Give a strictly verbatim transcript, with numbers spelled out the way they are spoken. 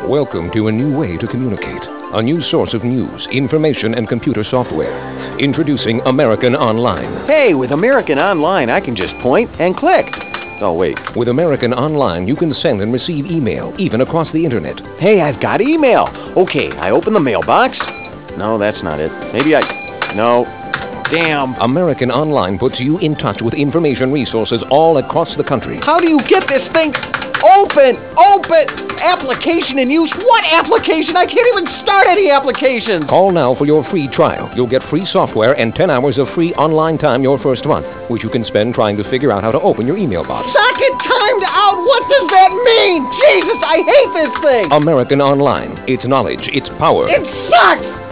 Welcome to a new way to communicate. A new source of news, information, and computer software. Introducing American Online. Hey, with American Online, I can just point and click. Oh, wait. With American Online, you can send and receive email, even across the internet. Hey, I've got email. Okay, I open the mailbox. No, that's not it. Maybe I... No. Damn. American Online puts you in touch with information resources all across the country. How do you get this thing open? Open! Application in use? What application? I can't even start any applications! Call now for your free trial. You'll get free software and ten hours of free online time your first month, which you can spend trying to figure out how to open your email box. Socket timed out? What does that mean? Jesus, I hate this thing! American Online. It's knowledge. It's power. It sucks!